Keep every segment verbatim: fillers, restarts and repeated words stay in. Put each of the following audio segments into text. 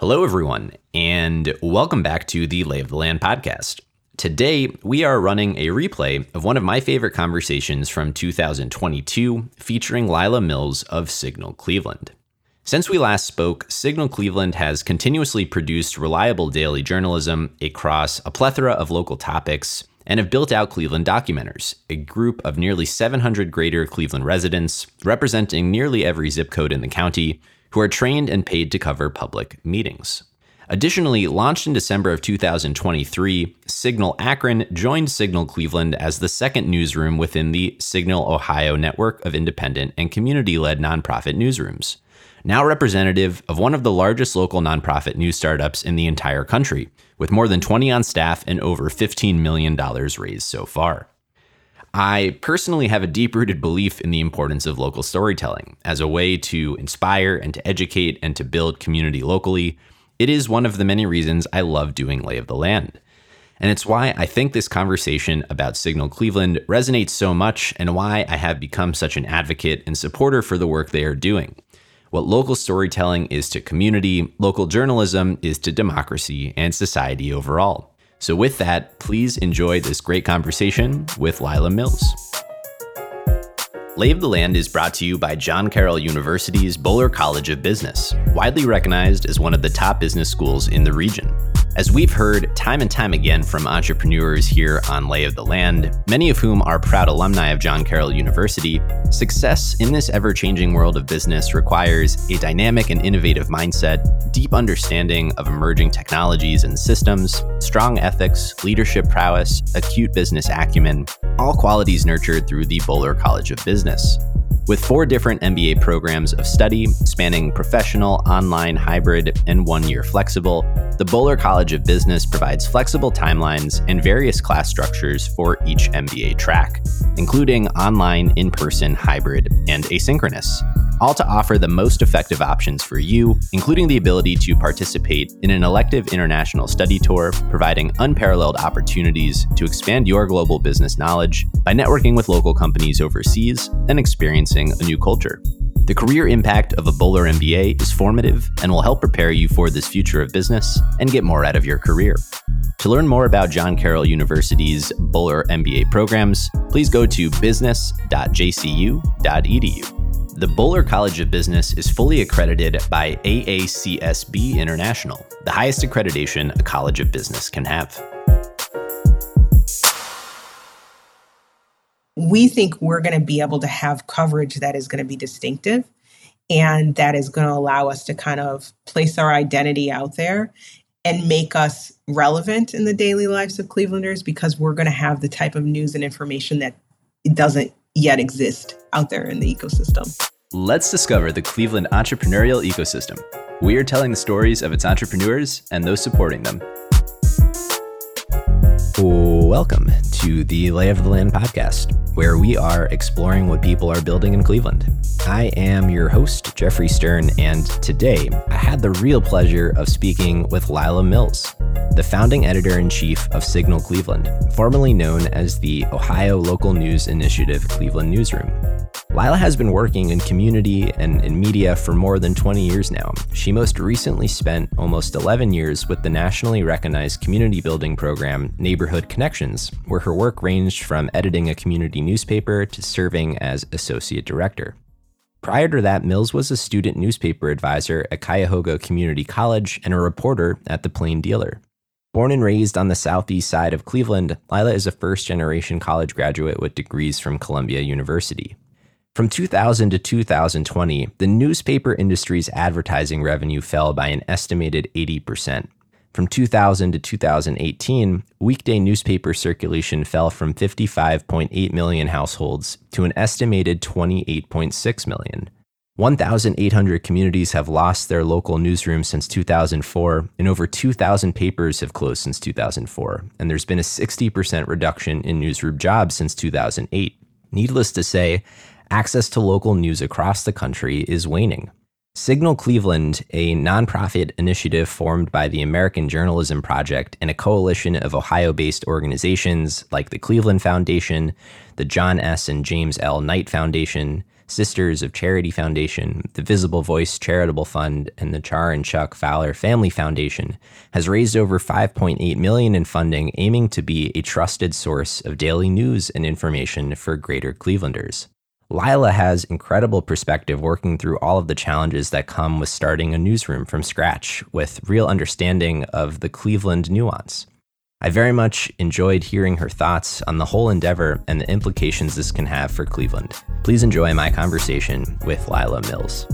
Hello, everyone, and welcome back to the Lay of the Land podcast. Today, we are running a replay of one of my favorite conversations from two thousand twenty-two featuring Lila Mills of Signal Cleveland. Since we last spoke, Signal Cleveland has continuously produced reliable daily journalism across a plethora of local topics and have built out Cleveland Documenters, a group of nearly seven hundred Greater Cleveland residents representing nearly every zip code in the county who are trained and paid to cover public meetings. Additionally, launched in December of two thousand twenty-three, Signal Akron joined Signal Cleveland as the second newsroom within the Signal Ohio network of independent and community-led nonprofit newsrooms, now representative of one of the largest local nonprofit news startups in the entire country, with more than twenty on staff and over fifteen million dollars raised so far. I personally have a deep-rooted belief in the importance of local storytelling as a way to inspire and to educate and to build community locally. It is one of the many reasons I love doing Lay of the Land. And it's why I think this conversation about Signal Cleveland resonates so much and why I have become such an advocate and supporter for the work they are doing. What local storytelling is to community, local journalism is to democracy and society overall. So with that, please enjoy this great conversation with Lila Mills. Lay of the Land is brought to you by John Carroll University's Boler College of Business, widely recognized as one of the top business schools in the region. As we've heard time and time again from entrepreneurs here on Lay of the Land, many of whom are proud alumni of John Carroll University, success in this ever-changing world of business requires a dynamic and innovative mindset, deep understanding of emerging technologies and systems, strong ethics, leadership prowess, acute business acumen, all qualities nurtured through the Boler College of Business. With four different M B A programs of study spanning professional, online, hybrid, and one-year flexible, the Boler College of Business provides flexible timelines and various class structures for each M B A track, including online, in-person, hybrid, and asynchronous, all to offer the most effective options for you, including the ability to participate in an elective international study tour, providing unparalleled opportunities to expand your global business knowledge by networking with local companies overseas and experiencing a new culture. The career impact of a Boler M B A is formative and will help prepare you for this future of business and get more out of your career. To learn more about John Carroll University's Boler M B A programs, please go to business dot j c u dot e d u. The Boler College of Business is fully accredited by A A C S B International, the highest accreditation a college of business can have. We think we're going to be able to have coverage that is going to be distinctive and that is going to allow us to kind of place our identity out there and make us relevant in the daily lives of Clevelanders, because we're going to have the type of news and information that doesn't yet exist out there in the ecosystem. Let's discover the Cleveland entrepreneurial ecosystem. We are telling the stories of its entrepreneurs and those supporting them. Welcome to the Lay of the Land podcast, where we are exploring what people are building in Cleveland. I am your host, Jeffrey Stern, and today I had the real pleasure of speaking with Lila Mills, the founding editor-in-chief of Signal Cleveland, formerly known as the Ohio Local News Initiative Cleveland Newsroom. Lila has been working in community and in media for more than twenty years now. She most recently spent almost eleven years with the nationally recognized community building program Neighborhood Connections, where her work ranged from editing a community newspaper to serving as associate director. Prior to that, Mills was a student newspaper advisor at Cuyahoga Community College and a reporter at the Plain Dealer. Born and raised on the southeast side of Cleveland, Lila is a first-generation college graduate with degrees from Columbia University. From two thousand to two thousand twenty, the newspaper industry's advertising revenue fell by an estimated eighty percent. From two thousand to two thousand eighteen, weekday newspaper circulation fell from fifty-five point eight million households to an estimated twenty-eight point six million. one thousand eight hundred communities have lost their local newsrooms since two thousand four, and over two thousand papers have closed since two thousand four, and there's been a sixty percent reduction in newsroom jobs since two thousand eight. Needless to say, access to local news across the country is waning. Signal Cleveland, a nonprofit initiative formed by the American Journalism Project and a coalition of Ohio-based organizations like the Cleveland Foundation, the John S. and James L. Knight Foundation, Sisters of Charity Foundation, the Visible Voice Charitable Fund, and the Char and Chuck Fowler Family Foundation, has raised over five point eight million dollars in funding, aiming to be a trusted source of daily news and information for Greater Clevelanders. Lila has incredible perspective working through all of the challenges that come with starting a newsroom from scratch, with real understanding of the Cleveland nuance. I very much enjoyed hearing her thoughts on the whole endeavor and the implications this can have for Cleveland. Please enjoy my conversation with Lila Mills.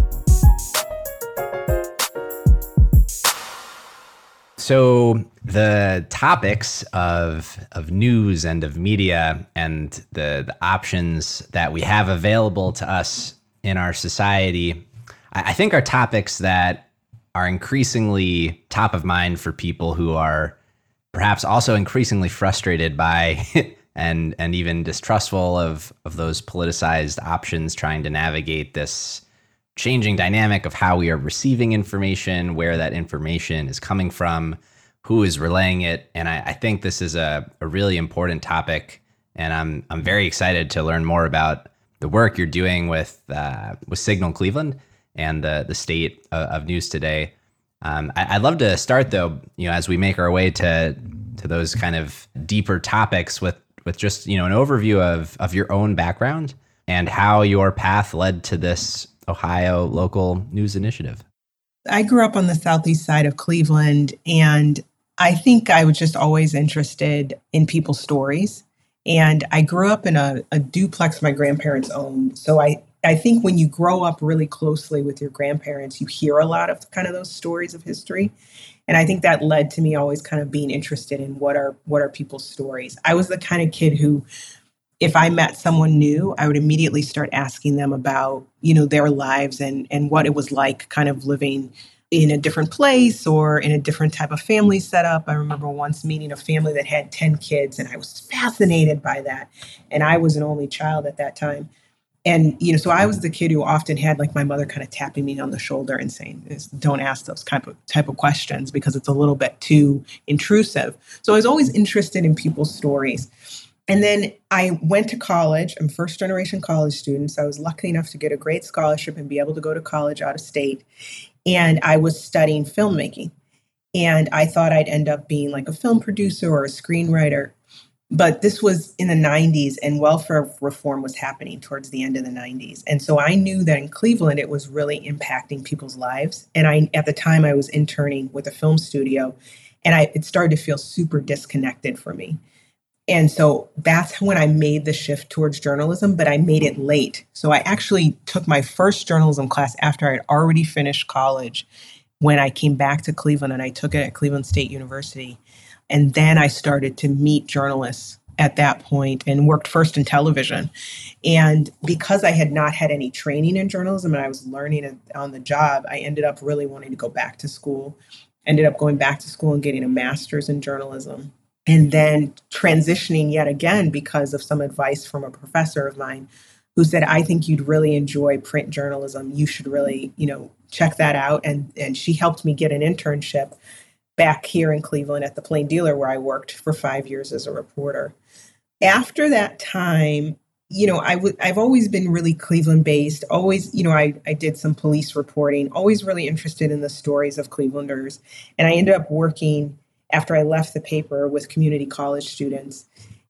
So the topics of of news and of media and the, the options that we have available to us in our society, I, I think are topics that are increasingly top of mind for people who are perhaps also increasingly frustrated by and and even distrustful of, of those politicized options, trying to navigate this changing dynamic of how we are receiving information, where that information is coming from, who is relaying it. And I, I think this is a, a really important topic. And I'm I'm very excited to learn more about the work you're doing with uh, with Signal Cleveland and the the state of, of news today. Um, I, I'd love to start though, you know, as we make our way to to those kind of deeper topics with with just, you know, an overview of of your own background and how your path led to this Ohio local news initiative. I grew up on the southeast side of Cleveland, and I think I was just always interested in people's stories. And I grew up in a, a duplex my grandparents owned. So I, I think when you grow up really closely with your grandparents, you hear a lot of kind of those stories of history. And I think that led to me always kind of being interested in what are what are people's stories. I was the kind of kid who, if I met someone new, I would immediately start asking them about, you know, their lives and, and what it was like kind of living in a different place or in a different type of family setup. I remember once meeting a family that had ten kids, and I was fascinated by that. And I was an only child at that time. And, you know, so I was the kid who often had like my mother kind of tapping me on the shoulder and saying, don't ask those type of type of questions because it's a little bit too intrusive. So I was always interested in people's stories. And then I went to college. I'm first generation college student. So I was lucky enough to get a great scholarship and be able to go to college out of state. And I was studying filmmaking. And I thought I'd end up being like a film producer or a screenwriter. But this was in the nineties, and welfare reform was happening towards the end of the nineties. And so I knew that in Cleveland, it was really impacting people's lives. And I, at the time, I was interning with a film studio, and I, it started to feel super disconnected for me. And so that's when I made the shift towards journalism, but I made it late. So I actually took my first journalism class after I had already finished college when I came back to Cleveland, and I took it at Cleveland State University. And then I started to meet journalists at that point and worked first in television. And because I had not had any training in journalism and I was learning on the job, I ended up really wanting to go back to school, ended up going back to school and getting a master's in journalism. And then transitioning yet again because of some advice from a professor of mine who said, I think you'd really enjoy print journalism. You should really, you know, check that out. And, and she helped me get an internship back here in Cleveland at the Plain Dealer, where I worked for five years as a reporter. After that time, you know, I w- I've always been really Cleveland based, always, you know, I, I did some police reporting, always really interested in the stories of Clevelanders. And I ended up working after I left the paper with community college students.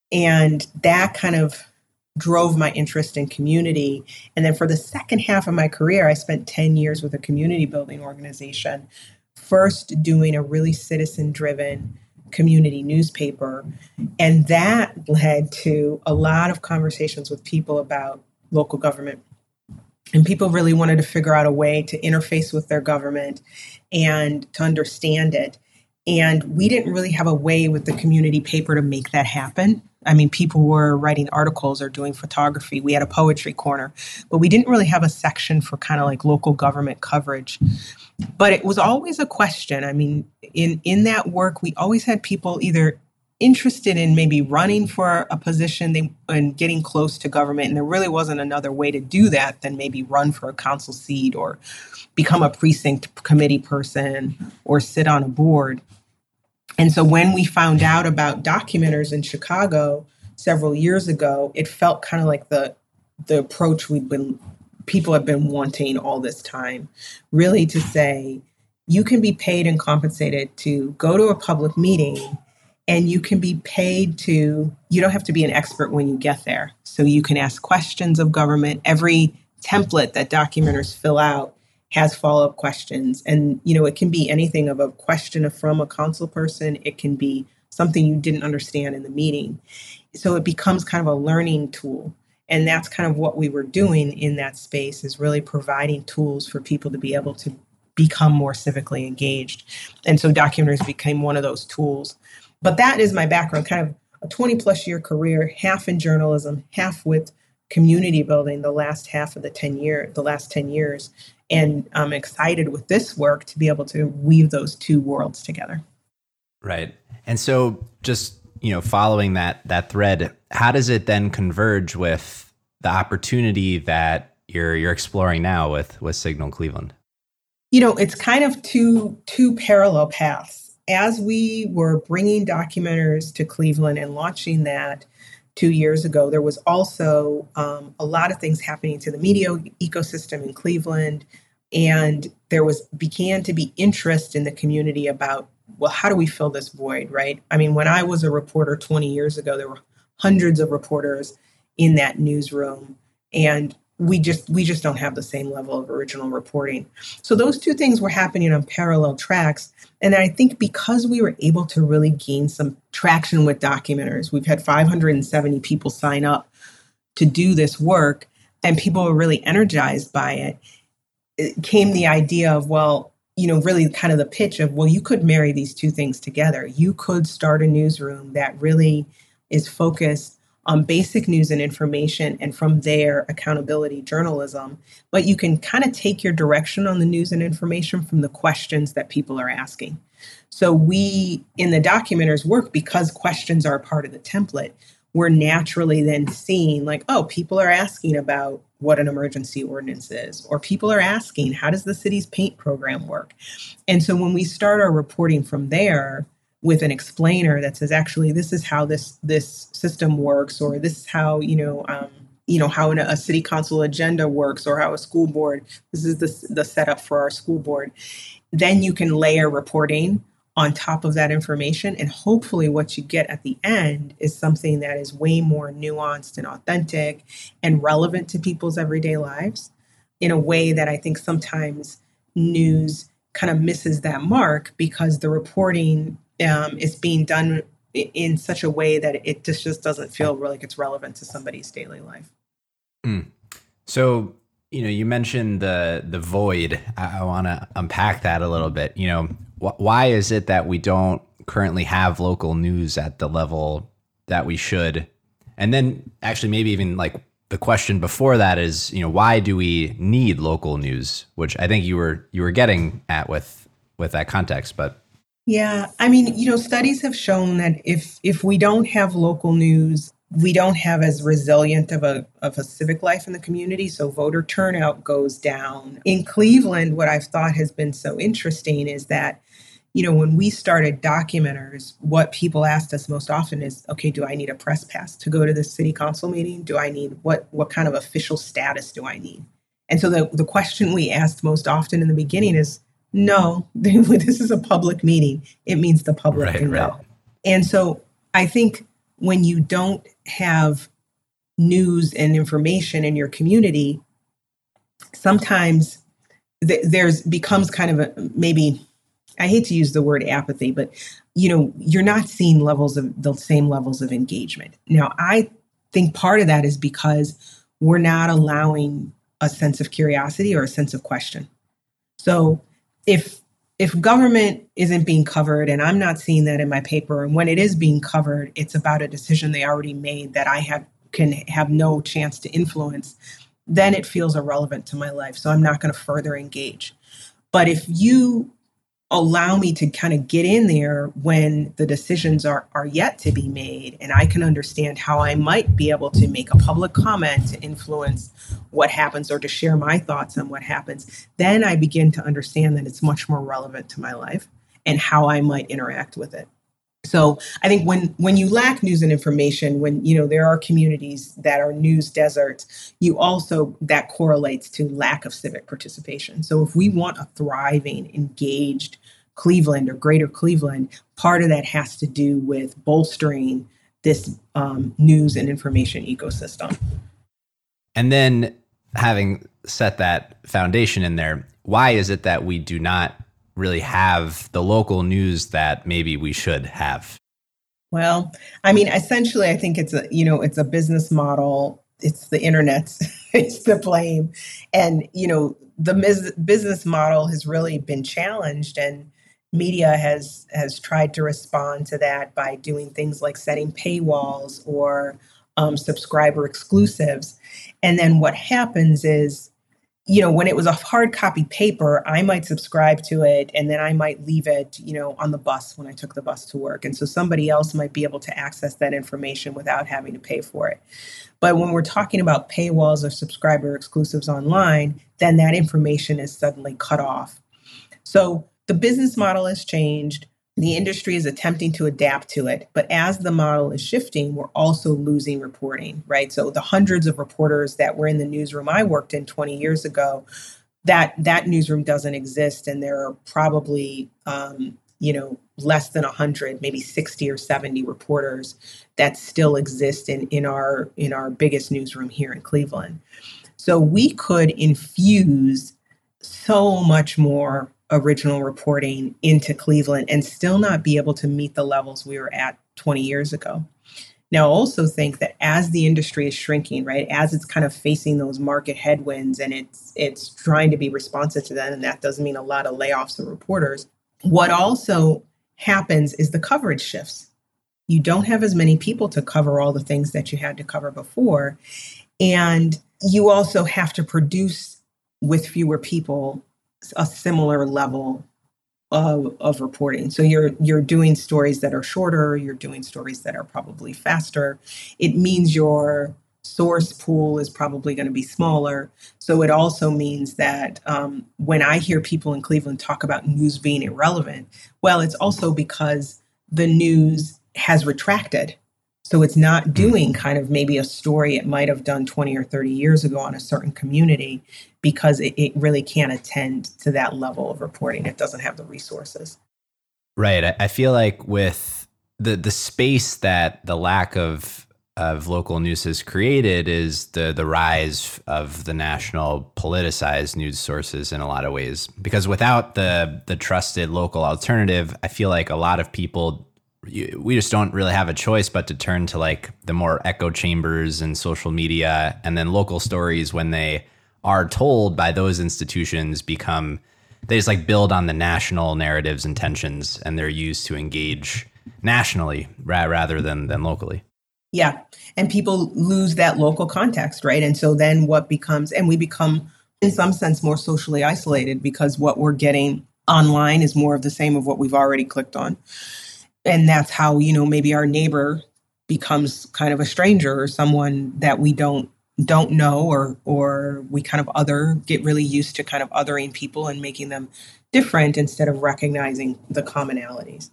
And that kind of drove my interest in community. And then for the second half of my career, I spent ten years with a community building organization, first doing a really citizen-driven community newspaper. And that led to a lot of conversations with people about local government. And people really wanted to figure out a way to interface with their government and to understand it. And we didn't really have a way with the community paper to make that happen. I mean, people were writing articles or doing photography. We had a poetry corner, but we didn't really have a section for kind of like local government coverage. But it was always a question. I mean, in, in that work, we always had people either interested in maybe running for a position they, and getting close to government. And there really wasn't another way to do that than maybe run for a council seat or become a precinct committee person or sit on a board. And so when we found out about documenters in Chicago several years ago, it felt kind of like the the approach we'd been people have been wanting all this time, really to say, you can be paid and compensated to go to a public meeting, and you can be paid to, you don't have to be an expert when you get there. So you can ask questions of government. Every template that documenters fill out has follow-up questions. And, you know, it can be anything of a question from a council person. It can be something you didn't understand in the meeting. So it becomes kind of a learning tool. And that's kind of what we were doing in that space, is really providing tools for people to be able to become more civically engaged. And so documenters became one of those tools. But that is my background, kind of a twenty plus year career, half in journalism, half with community building the last half of the ten year, the last ten years. And I'm excited with this work to be able to weave those two worlds together. Right. And so just, you know, following that that thread, how does it then converge with the opportunity that you're you're exploring now with with Signal Cleveland? You know, it's kind of two two parallel paths. As we were bringing documenters to Cleveland and launching that two years ago, there was also um, a lot of things happening to the media ecosystem in Cleveland. And there was began to be interest in the community about, well, how do we fill this void, right? I mean, when I was a reporter twenty years ago, there were hundreds of reporters in that newsroom. And we just we just don't have the same level of original reporting. So those two things were happening on parallel tracks. And I think because we were able to really gain some traction with documenters, we've had five hundred seventy people sign up to do this work, and people were really energized by it. It came the idea of, well, you know, really kind of the pitch of, well, you could marry these two things together. You could start a newsroom that really is focused on basic news and information, and from there, accountability journalism. But you can kind of take your direction on the news and information from the questions that people are asking. So we, in the documenters work, because questions are a part of the template, we're naturally then seeing like, oh, people are asking about what an emergency ordinance is, or people are asking, how does the city's paint program work? And so when we start our reporting from there, with an explainer that says, actually, this is how this this system works, or this is how, you know, um, you know, how a city council agenda works, or how a school board, this is the, the setup for our school board. Then you can layer reporting on top of that information. And hopefully what you get at the end is something that is way more nuanced and authentic and relevant to people's everyday lives in a way that I think sometimes news kind of misses that mark, because the reporting Um, is being done in such a way that it just, just doesn't feel like it's relevant to somebody's daily life. Mm. So, you know, you mentioned the the void. I, I want to unpack that a little bit. You know, wh- why is it that we don't currently have local news at the level that we should? And then actually maybe even like the question before that is, you know, why do we need local news? Which I think you were you were getting at with with that context, but Yeah, I mean, you know, studies have shown that if if we don't have local news, we don't have as resilient of a of a civic life in the community. So voter turnout goes down. In Cleveland, what I've thought has been so interesting is that, you know, when we started documenters, what people asked us most often is, okay, do I need a press pass to go to the city council meeting? Do I need what what kind of official status do I need? And so the, the question we asked most often in the beginning is, no, this is a public meeting. It means the public right, can right. go. And so I think when you don't have news and information in your community, sometimes th- there's becomes kind of a, maybe, I hate to use the word apathy, but, you know, you're not seeing levels of the same levels of engagement. Now, I think part of that is because we're not allowing a sense of curiosity or a sense of question. So if if government isn't being covered, and I'm not seeing that in my paper, and when it is being covered, it's about a decision they already made that I have can have no chance to influence, then it feels irrelevant to my life. So I'm not going to further engage. But if you allow me to kind of get in there when the decisions are, are yet to be made, and I can understand how I might be able to make a public comment to influence what happens or to share my thoughts on what happens, then I begin to understand that it's much more relevant to my life and how I might interact with it. So I think when when you lack news and information, when you know there are communities that are news deserts, you also that correlates to lack of civic participation. So if we want a thriving, engaged Cleveland or greater Cleveland, part of that has to do with bolstering this um, news and information ecosystem. And then having set that foundation in there, why is it that we do not really have the local news that maybe we should have? Well, I mean, essentially, I think it's a, you know, it's a business model. It's the internet. It's the blame. And, you know, the mis- business model has really been challenged, and media has has tried to respond to that by doing things like setting paywalls or um, subscriber exclusives. And then what happens is, you know, when it was a hard copy paper, I might subscribe to it and then I might leave it, you know, on the bus when I took the bus to work. And so somebody else might be able to access that information without having to pay for it. But when we're talking about paywalls or subscriber exclusives online, then that information is suddenly cut off. So the business model has changed. The industry is attempting to adapt to it. But as the model is shifting, we're also losing reporting, right? So the hundreds of reporters that were in the newsroom I worked in twenty years ago, that that newsroom doesn't exist. And there are probably, um, you know, less than one hundred, maybe sixty or seventy reporters that still exist in, in, our, in our biggest newsroom here in Cleveland. So we could infuse so much more original reporting into Cleveland and still not be able to meet the levels we were at twenty years ago. Now, I also think that as the industry is shrinking, right, as it's kind of facing those market headwinds and it's it's trying to be responsive to them, and that doesn't mean a lot of layoffs of reporters, what also happens is the coverage shifts. You don't have as many people to cover all the things that you had to cover before. And you also have to produce with fewer people a similar level of, of reporting. So you're you're doing stories that are shorter, you're doing stories that are probably faster. It means your source pool is probably going to be smaller. So it also means that um, when I hear people in Cleveland talk about news being irrelevant, well, it's also because the news has retracted. So it's not doing kind of maybe a story it might have done twenty or thirty years ago on a certain community because it, it really can't attend to that level of reporting. It doesn't have the resources. Right. I, I feel like with the the space that the lack of of local news has created is the the rise of the national politicized news sources in a lot of ways. Because without the the trusted local alternative, I feel like a lot of people, we just don't really have a choice but to turn to like the more echo chambers and social media, and then local stories, when they are told by those institutions, become, they just like build on the national narratives and tensions, and they're used to engage nationally ra- rather than than locally. Yeah. And people lose that local context, right? And so then what becomes, and we become in some sense more socially isolated because what we're getting online is more of the same of what we've already clicked on. And that's how, you know, maybe our neighbor becomes kind of a stranger or someone that we don't don't know, or or we kind of other, get really used to kind of othering people and making them different instead of recognizing the commonalities.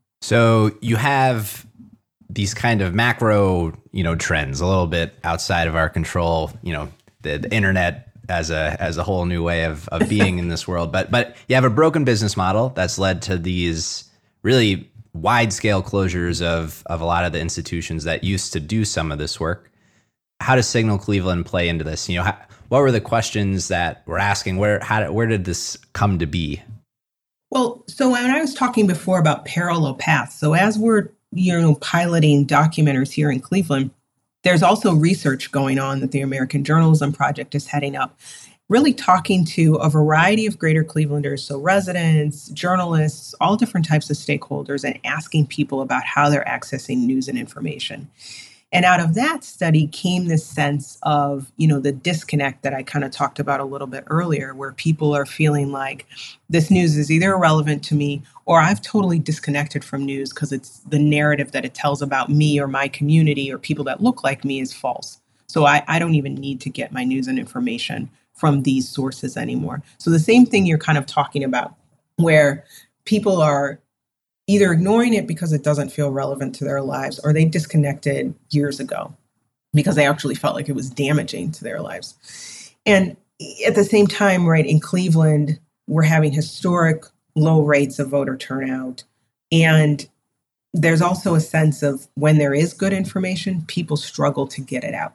So you have these kind of macro, you know, trends a little bit outside of our control, you know, the, the internet as a as a whole new way of, of being in this world. But but you have a broken business model that's led to these really wide scale closures of of a lot of the institutions that used to do some of this work. How does Signal Cleveland play into this? You know, how, what were the questions that we're asking? Where how did, where did this come to be? Well, so when I was talking before about parallel paths, so as we're, you know, piloting documenters here in Cleveland, there's also research going on that the American Journalism Project is heading up, really talking to a variety of Greater Clevelanders, so residents, journalists, all different types of stakeholders, and asking people about how they're accessing news and information. And out of that study came this sense of, you know, the disconnect that I kind of talked about a little bit earlier, where people are feeling like this news is either irrelevant to me or I've totally disconnected from news because it's the narrative that it tells about me or my community or people that look like me is false. So I, I don't even need to get my news and information from these sources anymore. So the same thing you're kind of talking about, where people are either ignoring it because it doesn't feel relevant to their lives, or they disconnected years ago because they actually felt like it was damaging to their lives. And at the same time, right, in Cleveland, we're having historic low rates of voter turnout. And there's also a sense of when there is good information, people struggle to get it out.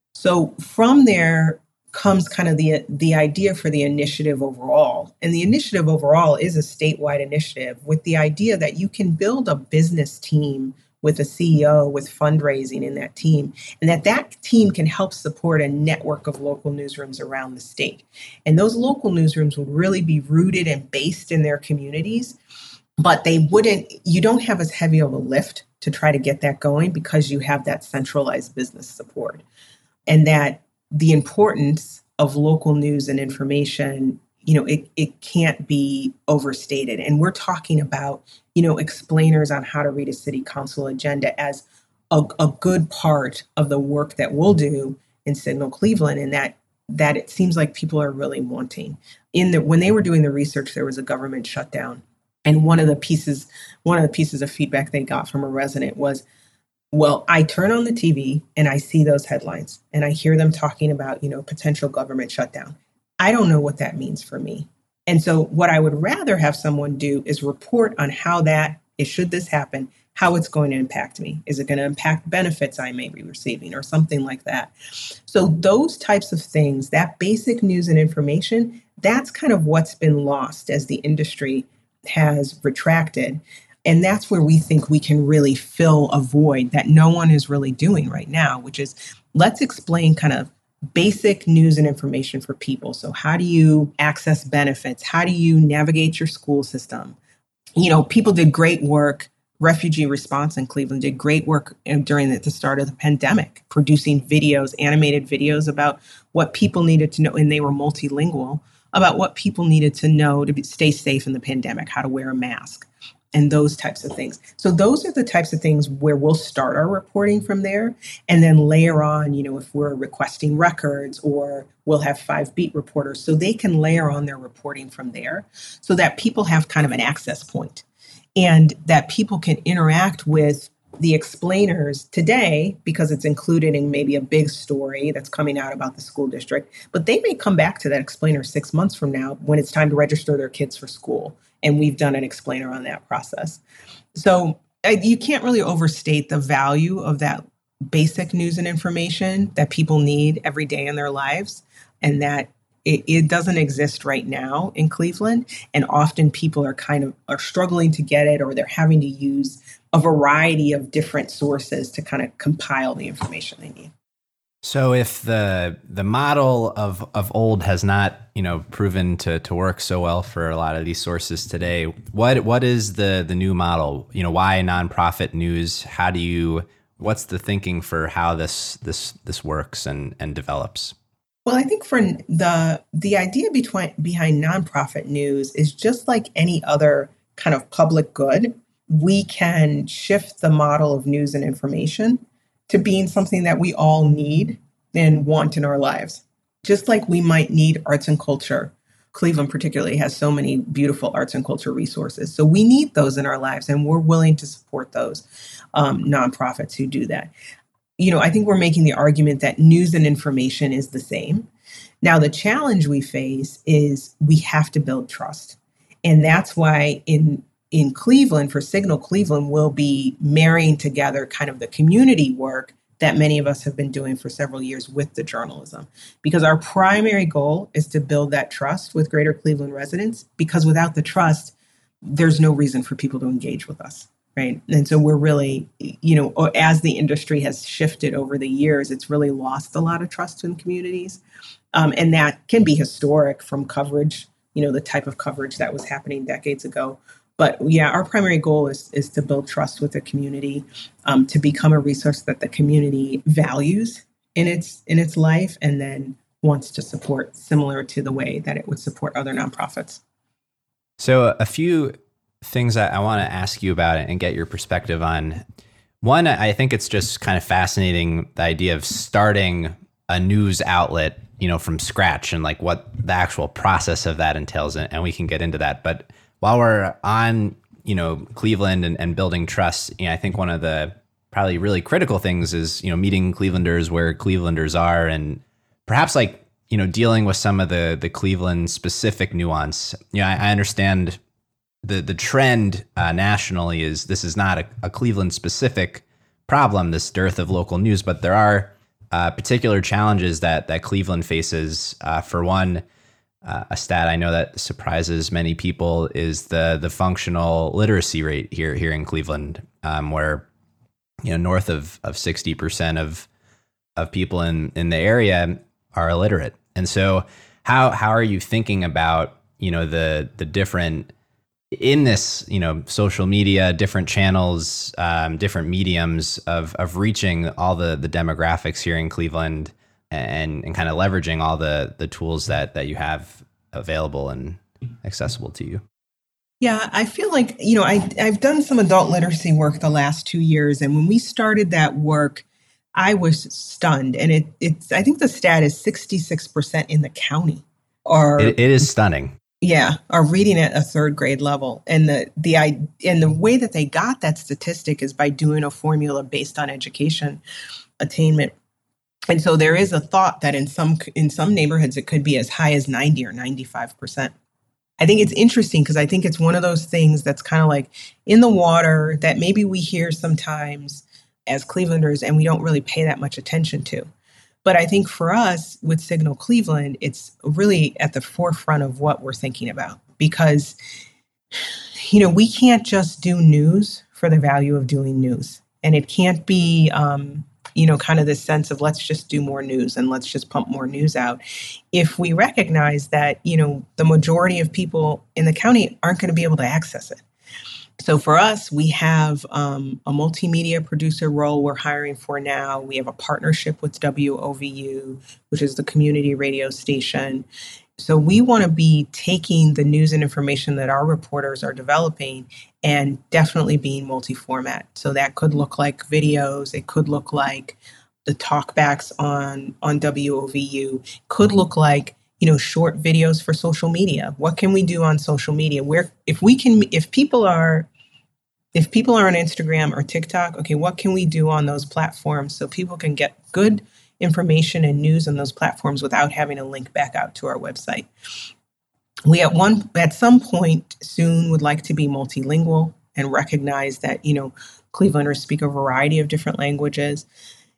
So from there comes kind of the the idea for the initiative overall. And the initiative overall is a statewide initiative with the idea that you can build a business team with a C E O, with fundraising in that team, and that that team can help support a network of local newsrooms around the state. And those local newsrooms would really be rooted and based in their communities, but they wouldn't, you don't have as heavy of a lift to try to get that going because you have that centralized business support. And that the importance of local news and information, you know, it, it can't be overstated. And we're talking about, you know, explainers on how to read a city council agenda as a, a good part of the work that we'll do in Signal Cleveland, and that that it seems like people are really wanting. In the when they were doing the research, there was a government shutdown. And one of the pieces, one of the pieces of feedback they got from a resident was, well, I turn on the T V and I see those headlines and I hear them talking about, you know, potential government shutdown. I don't know what that means for me. And so what I would rather have someone do is report on how that is, should this happen, how it's going to impact me. Is it going to impact benefits I may be receiving or something like that? So those types of things, that basic news and information, that's kind of what's been lost as the industry has retracted. And that's where we think we can really fill a void that no one is really doing right now, which is let's explain kind of basic news and information for people. So how do you access benefits? How do you navigate your school system? You know, people did great work. Refugee Response in Cleveland did great work during the, the start of the pandemic, producing videos, animated videos about what people needed to know. And they were multilingual about what people needed to know to be, stay safe in the pandemic, how to wear a mask, and those types of things. So those are the types of things where we'll start our reporting from there, and then layer on, you know, if we're requesting records, or we'll have five beat reporters, so they can layer on their reporting from there so that people have kind of an access point and that people can interact with the explainers today because it's included in maybe a big story that's coming out about the school district. But they may come back to that explainer six months from now when it's time to register their kids for school. And we've done an explainer on that process. So I, you can't really overstate the value of that basic news and information that people need every day in their lives, and that it, it doesn't exist right now in Cleveland. And often people are kind of are struggling to get it, or they're having to use a variety of different sources to kind of compile the information they need. So if the the model of, of old has not, you know, proven to, to work so well for a lot of these sources today, what what is the the new model? You know, why nonprofit news? How do you what's the thinking for how this this this works and, and develops? Well, I think for the the idea between, behind nonprofit news is just like any other kind of public good. We can shift the model of news and information to being something that we all need and want in our lives. Just like we might need arts and culture. Cleveland particularly has so many beautiful arts and culture resources. So we need those in our lives, and we're willing to support those um, nonprofits who do that. You know, I think we're making the argument that news and information is the same. Now, the challenge we face is we have to build trust. And that's why in In Cleveland, for Signal Cleveland, we'll be marrying together kind of the community work that many of us have been doing for several years with the journalism. Because our primary goal is to build that trust with Greater Cleveland residents, because without the trust, there's no reason for people to engage with us, right? And so we're really, you know, as the industry has shifted over the years, it's really lost a lot of trust in communities. Um, and that can be historic from coverage, you know, the type of coverage that was happening decades ago. But yeah, our primary goal is is to build trust with the community, um, to become a resource that the community values in its in its life, and then wants to support, similar to the way that it would support other nonprofits. So a few things that I want to ask you about and get your perspective on. One, I think it's just kind of fascinating, the idea of starting a news outlet, you know, from scratch, and like what the actual process of that entails, and we can get into that. But while we're on you know, Cleveland and, and building trust, you know, I think one of the probably really critical things is, you know, meeting Clevelanders where Clevelanders are, and perhaps like, you know, dealing with some of the the Cleveland specific nuance. You know, I, I understand the the trend uh, nationally is this is not a, a Cleveland specific problem, this dearth of local news, but there are uh, particular challenges that that Cleveland faces. Uh, for one, uh, a stat I know that surprises many people is the the functional literacy rate here here in Cleveland, um, where you know north of of sixty percent of of people in in the area are illiterate. And so, how how are you thinking about you know the the different in this, you know, social media, different channels, um, different mediums of of reaching all the the demographics here in Cleveland, and and kind of leveraging all the the tools that that you have available and accessible to you? Yeah, I feel like, you know, I I've done some adult literacy work the last two years, and when we started that work, I was stunned. And it it's I think the stat is sixty-six percent in the county are it, it is stunning. Yeah, are reading at a third grade level. And the the and the way that they got that statistic is by doing a formula based on education attainment. And so there is a thought that in some in some neighborhoods it could be as high as ninety or ninety-five percent. I think it's interesting because I think it's one of those things that's kind of like in the water that maybe we hear sometimes as Clevelanders and we don't really pay that much attention to. But I think for us with Signal Cleveland, it's really at the forefront of what we're thinking about because, you know, we can't just do news for the value of doing news. And it can't be, um, you know, kind of this sense of let's just do more news and let's just pump more news out. If we recognize that, you know, the majority of people in the county aren't going to be able to access it. So for us, we have um, a multimedia producer role we're hiring for now. We have a partnership with W O V U, which is the community radio station. So we want to be taking the news and information that our reporters are developing and definitely being multi-format. So that could look like videos. It could look like the talkbacks on, on W O V U. It could look like you know, short videos for social media. What can we do on social media? Where, if we can, if people are, if people are on Instagram or TikTok, okay, what can we do on those platforms so people can get good information and news on those platforms without having to link back out to our website? We at one, at some point soon would like to be multilingual and recognize that, you know, Clevelanders speak a variety of different languages.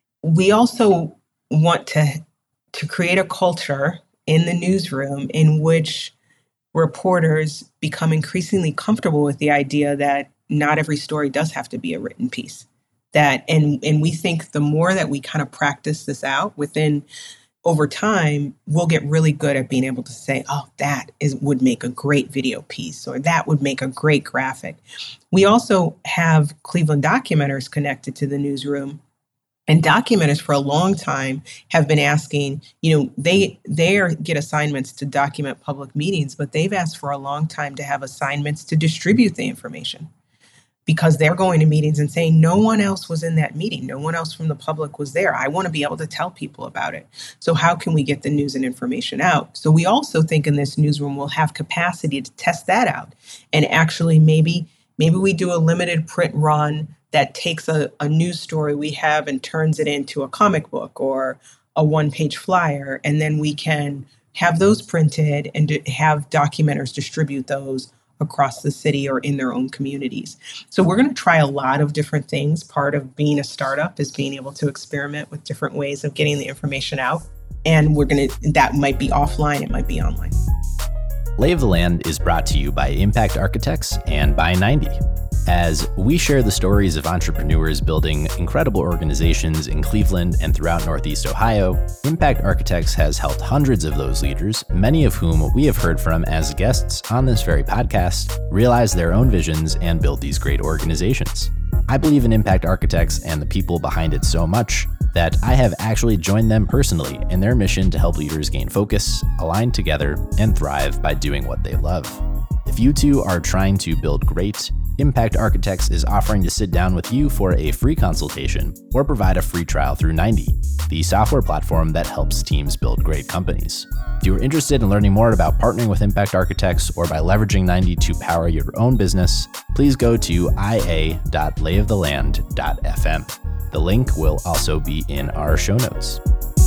We also want to, to create a culture in the newsroom in which reporters become increasingly comfortable with the idea that not every story does have to be a written piece. That and and we think the more that we kind of practice this out within over time, we'll get really good at being able to say, oh, that is would make a great video piece or that would make a great graphic. We also have Cleveland documenters connected to the newsroom. And documenters for a long time have been asking, you know, they they are, get assignments to document public meetings, but they've asked for a long time to have assignments to distribute the information because they're going to meetings and saying, no one else was in that meeting. No one else from the public was there. I want to be able to tell people about it. So how can we get the news and information out? So we also think in this newsroom, we'll have capacity to test that out. And actually, maybe, maybe we do a limited print run that takes a, a news story we have and turns it into a comic book or a one-page flyer. And then we can have those printed and have documenters distribute those across the city or in their own communities. So we're going to try a lot of different things. Part of being a startup is being able to experiment with different ways of getting the information out. And we're going to, that might be offline, it might be online. Lay of the Land is brought to you by Impact Architects and by ninety. As we share the stories of entrepreneurs building incredible organizations in Cleveland and throughout Northeast Ohio, Impact Architects has helped hundreds of those leaders, many of whom we have heard from as guests on this very podcast, realize their own visions and build these great organizations. I believe in Impact Architects and the people behind it so much that I have actually joined them personally in their mission to help leaders gain focus, align together, and thrive by doing what they love. If you too are trying to build great, Impact Architects is offering to sit down with you for a free consultation or provide a free trial through ninety, the software platform that helps teams build great companies. If you are interested in learning more about partnering with Impact Architects or by leveraging ninety to power your own business, please go to i a dot lay of the land dot f m. The link will also be in our show notes.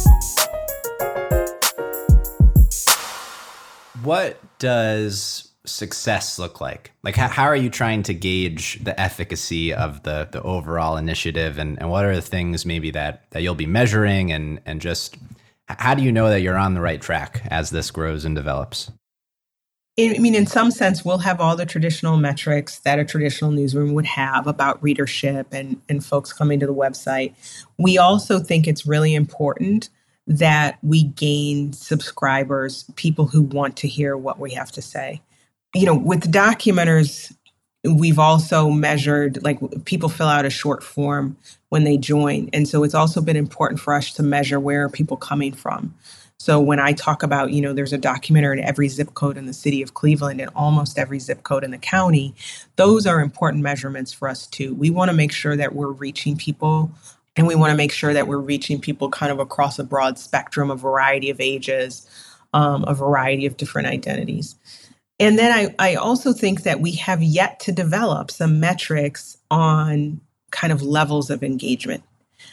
What does success look like? Like, how, how are you trying to gauge the efficacy of the the overall initiative, and, and what are the things maybe that, that you'll be measuring, and, and just how do you know that you're on the right track as this grows and develops? I mean, in some sense, we'll have all the traditional metrics that a traditional newsroom would have about readership and, and folks coming to the website. We also think it's really important that we gain subscribers, people who want to hear what we have to say. You know, with documenters, we've also measured, like, people fill out a short form when they join. And so it's also been important for us to measure where are people coming from. So when I talk about, you know, there's a documenter in every zip code in the city of Cleveland and almost every zip code in the county, those are important measurements for us too. We want to make sure that we're reaching people, and we want to make sure that we're reaching people kind of across a broad spectrum, a variety of ages, um, a variety of different identities. And then I, I also think that we have yet to develop some metrics on kind of levels of engagement.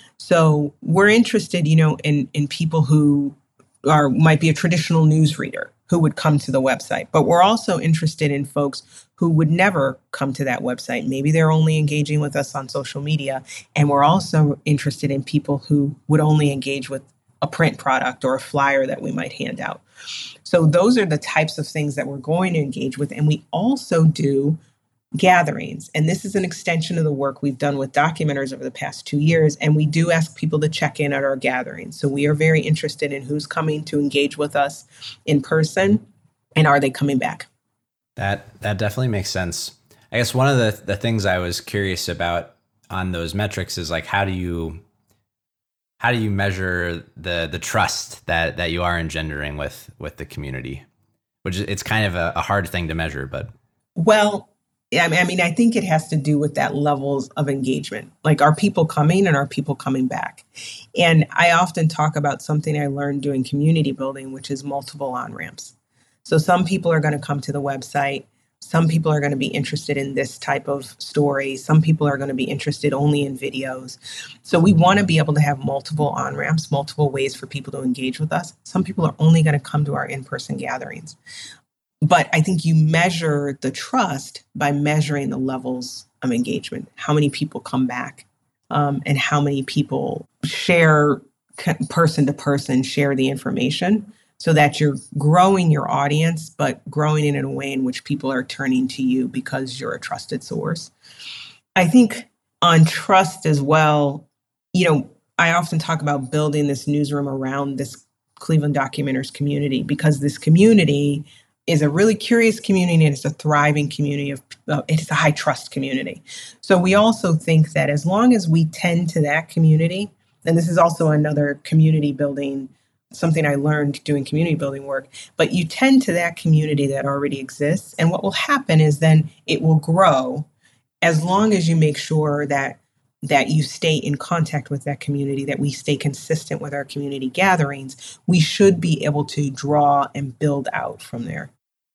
So we're interested, you know, in, in people who are might be a traditional news reader who would come to the website, but we're also interested in folks who would never come to that website. Maybe they're only engaging with us on social media. And we're also interested in people who would only engage with a print product or a flyer that we might hand out. So those are the types of things that we're going to engage with. And we also do gatherings. And this is an extension of the work we've done with documenters over the past two years. And we do ask people to check in at our gatherings. So we are very interested in who's coming to engage with us in person, and are they coming back? That that definitely makes sense. I guess one of the, the things I was curious about on those metrics is, like, how do you how do you measure the the trust that, that you are engendering with with the community? Which is, it's kind of a, a hard thing to measure, but well, I mean, I think it has to do with that levels of engagement. Like, are people coming and are people coming back? And I often talk about something I learned doing community building, which is multiple on-ramps. So some people are going to come to the website. Some people are going to be interested in this type of story. Some people are going to be interested only in videos. So we want to be able to have multiple on-ramps, multiple ways for people to engage with us. Some people are only going to come to our in-person gatherings. But I think you measure the trust by measuring the levels of engagement, how many people come back, um, and how many people share person to person, share the information, so that you're growing your audience, but growing it in a way in which people are turning to you because you're a trusted source. I think on trust as well, you know, I often talk about building this newsroom around this Cleveland Documenters community, because this community is a really curious community, and it's a thriving community of, uh, it's a high trust community. So we also think that as long as we tend to that community, and this is also another community building, something I learned doing community building work, but you tend to that community that already exists. And what will happen is then it will grow as long as you make sure that that you stay in contact with that community, that we stay consistent with our community gatherings. We should be able to draw and build out from there.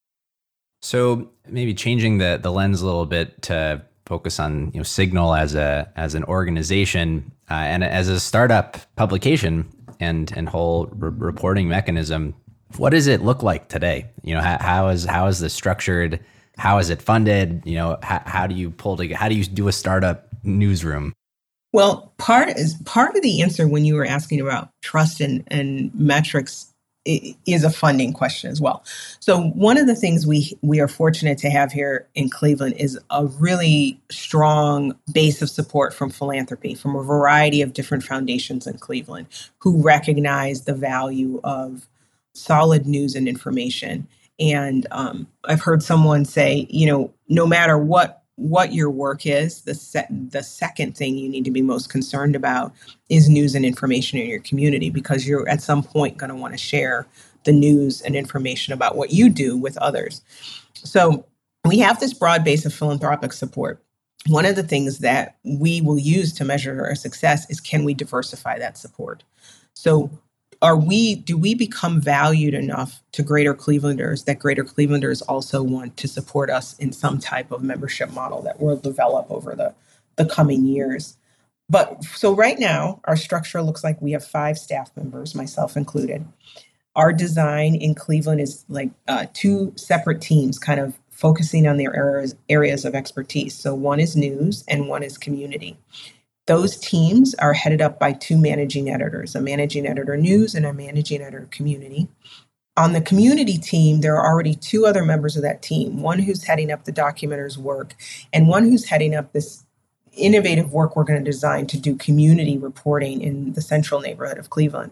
So maybe changing the the lens a little bit to focus on, you know, Signal as a as an organization uh, and as a startup publication and and whole re- reporting mechanism. What does it look like today? You know, how, how is how is this structured? How is it funded? You know, how, how do you pull together? How do you do a startup newsroom? Well, part is part of the answer when you were asking about trust and, and metrics is a funding question as well. So one of the things we we are fortunate to have here in Cleveland is a really strong base of support from philanthropy, from a variety of different foundations in Cleveland who recognize the value of solid news and information. And um, I've heard someone say, you know, no matter what what your work is, the se- the second thing you need to be most concerned about is news and information in your community, because you're at some point going to want to share the news and information about what you do with others. So we have this broad base of philanthropic support. One of the things that we will use to measure our success is, can we diversify that support? So are we, do we become valued enough to Greater Clevelanders that Greater Clevelanders also want to support us in some type of membership model that we'll develop over the, the coming years? But so right now, our structure looks like we have five staff members, myself included. Our design in Cleveland is like uh, two separate teams kind of focusing on their areas, areas of expertise. So one is news and one is community. Those teams are headed up by two managing editors, a managing editor news and a managing editor community. On the community team, there are already two other members of that team, one who's heading up the documenter's work and one who's heading up this innovative work we're going to design to do community reporting in the central neighborhood of Cleveland.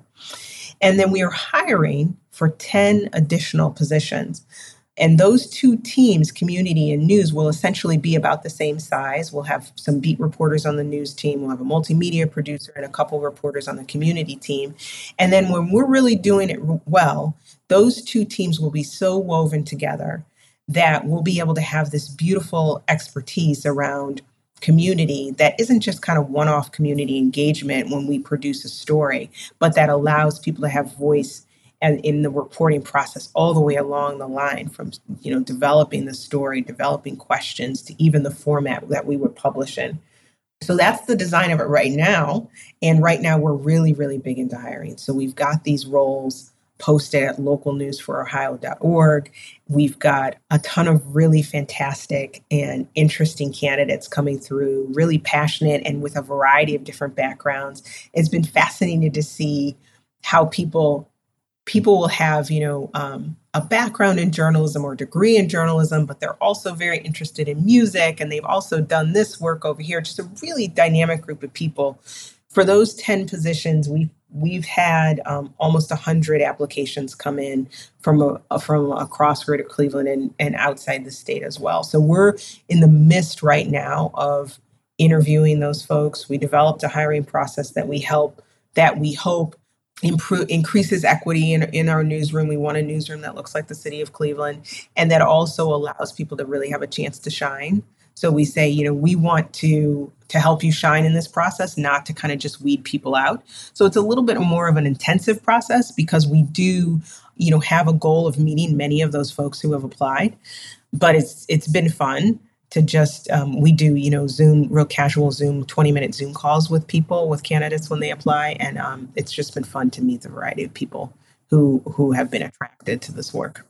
And then we are hiring for ten additional positions. And those two teams, community and news, will essentially be about the same size. We'll have some beat reporters on the news team. We'll have a multimedia producer and a couple reporters on the community team. And then when we're really doing it well, those two teams will be so woven together that we'll be able to have this beautiful expertise around community that isn't just kind of one-off community engagement when we produce a story, but that allows people to have voice and in the reporting process all the way along the line, from, you know, developing the story, developing questions, to even the format that we would publish in. So that's the design of it right now. And right now we're really, really big into hiring. So we've got these roles posted at local news for ohio dot org. We've got a ton of really fantastic and interesting candidates coming through, really passionate and with a variety of different backgrounds. It's been fascinating to see how people People will have, you know, um, a background in journalism or degree in journalism, but they're also very interested in music, and they've also done this work over here. Just a really dynamic group of people. For those ten positions, we've we've had um, almost one hundred applications come in from a, from across Greater Cleveland and, and outside the state as well. So we're in the midst right now of interviewing those folks. We developed a hiring process that we help that we hope improve increases equity in, in our newsroom. We want a newsroom that looks like the city of Cleveland, and that also allows people to really have a chance to shine. So we say, you know, we want to to help you shine in this process, not to kind of just weed people out. So it's a little bit more of an intensive process because we do, you know, have a goal of meeting many of those folks who have applied. But it's it's been fun to just, um, we do, you know, Zoom, real casual Zoom, twenty minute Zoom calls with people, with candidates when they apply. And um, it's just been fun to meet the variety of people who who have been attracted to this work.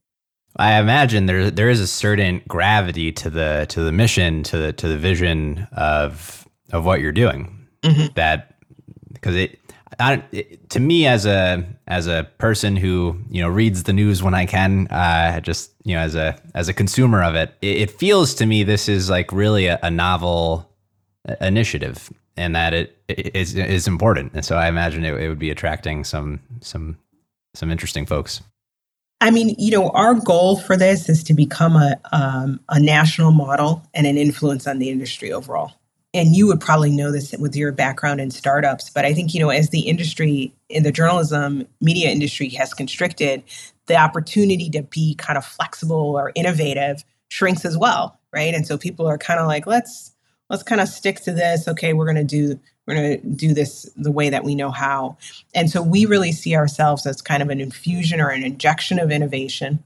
I imagine there there is a certain gravity to the to the mission, to the to the vision of of what you're doing. Mm-hmm. That because it, I, it to me as a as a person who, you know, reads the news when I can, uh, just, you know, as a as a consumer of it, it, it feels to me this is like really a, a novel initiative, and that it, it is is important. And so I imagine it, it would be attracting some some some interesting folks. I mean, you know, our goal for this is to become a um, a national model and an influence on the industry overall. And you would probably know this with your background in startups, but I think, you know, as the industry in the journalism media industry has constricted, the opportunity to be kind of flexible or innovative shrinks as well, right? And so people are kind of like, let's let's kind of stick to this. Okay, we're going to do we're going to do this the way that we know how. And so we really see ourselves as kind of an infusion or an injection of innovation.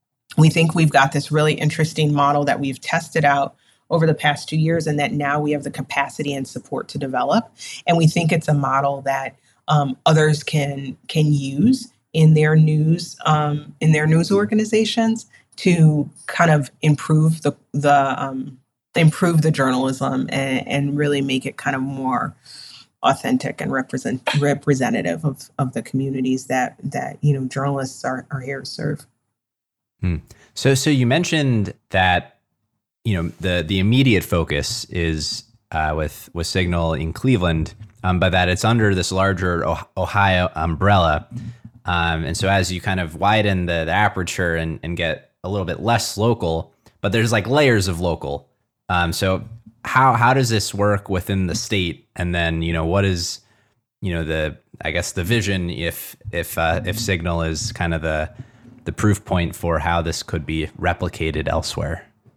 We think we've got this really interesting model that we've tested out over the past two years and that now we have the capacity and support to develop. And we think it's a model that um, others can can use in their news um, in their news organizations to kind of improve the the um, improve the journalism and, and really make it kind of more authentic and represent representative of, of the communities that that you know journalists are, are here to serve. Hmm. So so you mentioned that you know the the immediate focus is uh, with with Signal in Cleveland, um, but that it's under this larger Ohio umbrella, um, and so as you kind of widen the, the aperture and, and get a little bit less local, but there's like layers of local. Um, so how how does this work within the state? And then, you know, what is, you know, the I guess the vision if if uh, if Signal is kind of the the proof point for how this could be replicated elsewhere?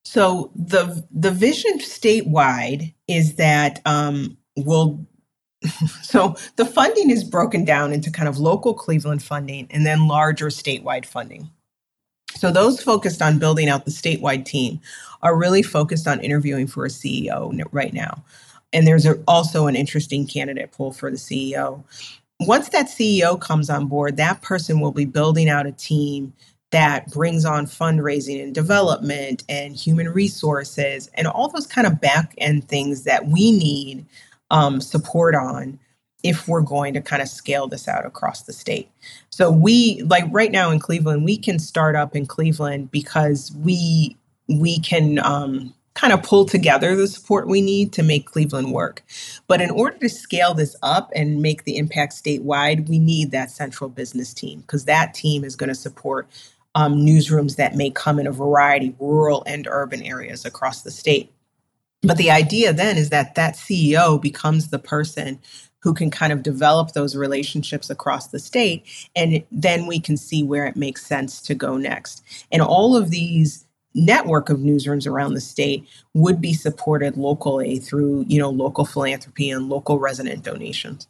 So the the vision statewide is that um, we'll so the funding is broken down into kind of local Cleveland funding and then larger statewide funding. So those focused on building out the statewide team are really focused on interviewing for a C E O right now. And there's a, also an interesting candidate pool for the C E O. Once that C E O comes on board, that person will be building out a team that brings on fundraising and development and human resources and all those kind of back end things that we need um, support on if we're going to kind of scale this out across the state. So we, like right now in Cleveland, we can start up in Cleveland because we we can um, kind of pull together the support we need to make Cleveland work. But in order to scale this up and make the impact statewide, we need that central business team because that team is going to support um, newsrooms that may come in a variety of rural and urban areas across the state. But the idea then is that that C E O becomes the person who can kind of develop those relationships across the state. And then we can see where it makes sense to go next. And all of these network of newsrooms around the state would be supported locally through, you know, local philanthropy and local resident donations.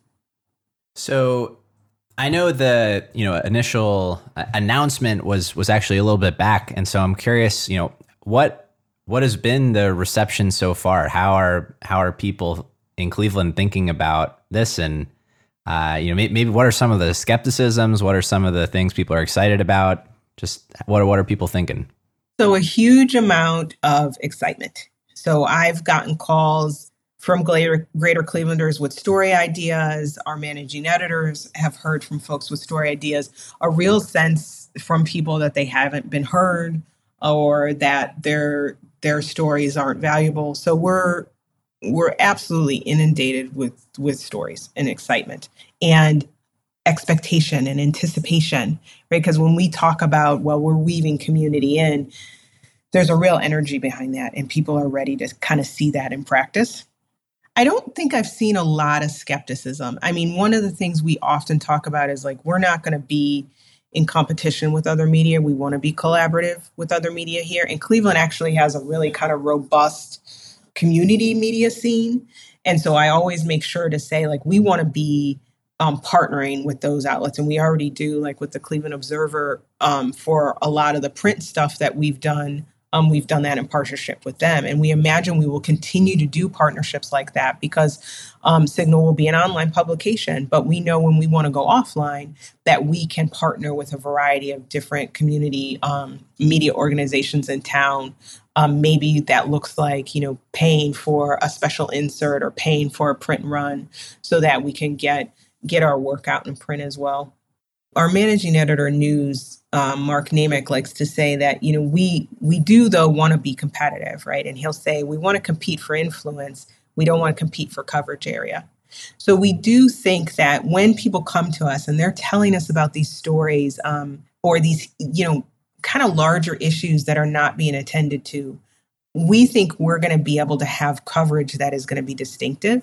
So I know the, you know, initial announcement was was actually a little bit back. And so I'm curious, you know, what what has been the reception so far? How are how are people in Cleveland thinking about this? And, uh, you know, maybe, maybe what are some of the skepticisms? What are some of the things people are excited about? Just what are, what are people thinking? So a huge amount of excitement. So I've gotten calls from Greater, Greater Clevelanders with story ideas. Our managing editors have heard from folks with story ideas, a real sense from people that they haven't been heard or that their their stories aren't valuable. So we're we're absolutely inundated with with stories and excitement and expectation and anticipation, right? Because when we talk about, well, we're weaving community in, there's a real energy behind that, and people are ready to kind of see that in practice. I don't think I've seen a lot of skepticism. I mean, one of the things we often talk about is like, we're not going to be in competition with other media. We want to be collaborative with other media here. And Cleveland actually has a really kind of robust community media scene. And so I always make sure to say, like, we want to be um, partnering with those outlets. And we already do, like with the Cleveland Observer, um, for a lot of the print stuff that we've done. Um, we've done that in partnership with them. And we imagine we will continue to do partnerships like that because um, Signal will be an online publication. But we know when we want to go offline that we can partner with a variety of different community um, media organizations in town. Um, maybe that looks like, you know, paying for a special insert or paying for a print run so that we can get get our work out in print as well. Our managing editor news, um, Mark Namick, likes to say that, you know, we we do, though, want to be competitive, right? And he'll say we want to compete for influence. We don't want to compete for coverage area. So we do think that when people come to us and they're telling us about these stories um, or these, you know, kind of larger issues that are not being attended to, we think we're going to be able to have coverage that is going to be distinctive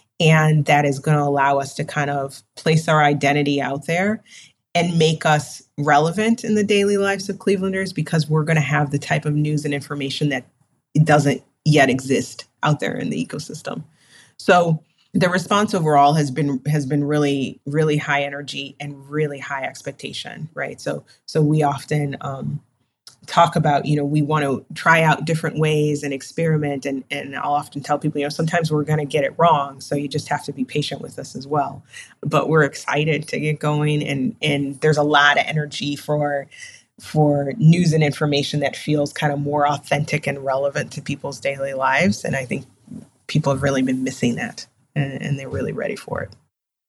and that is going to allow us to kind of place our identity out there and make us relevant in the daily lives of Clevelanders because we're going to have the type of news and information that doesn't yet exist out there in the ecosystem. So the response overall has been has been really, really high energy and really high expectation, right? So so we often um, talk about, you know, we want to try out different ways and experiment. And, and I'll often tell people, you know, sometimes we're going to get it wrong. So you just have to be patient with us as well. But we're excited to get going. And, and there's a lot of energy for, for news and information that feels kind of more authentic and relevant to people's daily lives. And I think people have really been missing that and, and they're really ready for it.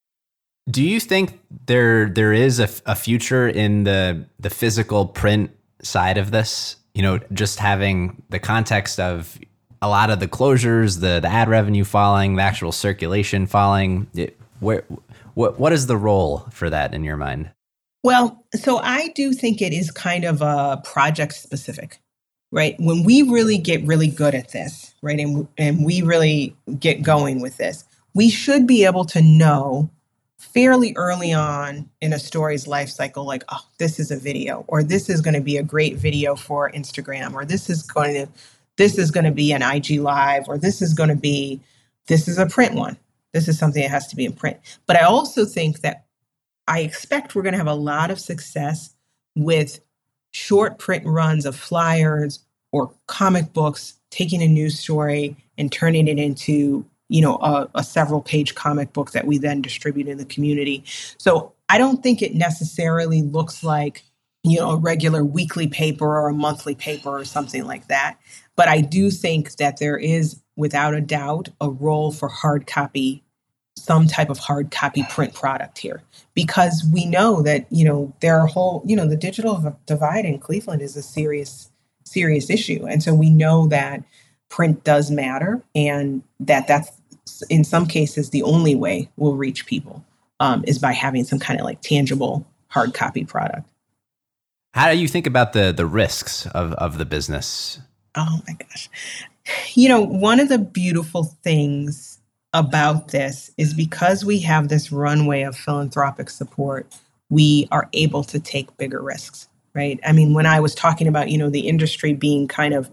Do you think there there is a, a future in the the physical print side of this, you know, just having the context of a lot of the closures, the, the ad revenue falling, the actual circulation falling? It, where, what, what is the role for that in your mind? Well, so I do think it is kind of a project specific, right? When we really get really good at this, right, and, and we really get going with this, we should be able to know fairly early on in a story's life cycle, like, oh, this is a video, or this is going to be a great video for Instagram, or this is going to this is going to be an I G Live, or this is going to be, this is a print one. This is something that has to be in print. But I also think that I expect we're going to have a lot of success with short print runs of flyers or comic books, taking a news story and turning it into, you know, a, a several page comic book that we then distribute in the community. So I don't think it necessarily looks like, you know, a regular weekly paper or a monthly paper or something like that. But I do think that there is, without a doubt, a role for hard copy, some type of hard copy print product here, because we know that, you know, there are whole, you know, the digital divide in Cleveland is a serious, serious issue. And so we know that print does matter, and that that's in some cases the only way we'll reach people um, is by having some kind of like tangible hard copy product. How do you think about the the risks of, of the business? Oh my gosh. You know, one of the beautiful things about this is because we have this runway of philanthropic support, we are able to take bigger risks, right? I mean, when I was talking about, you know, the industry being kind of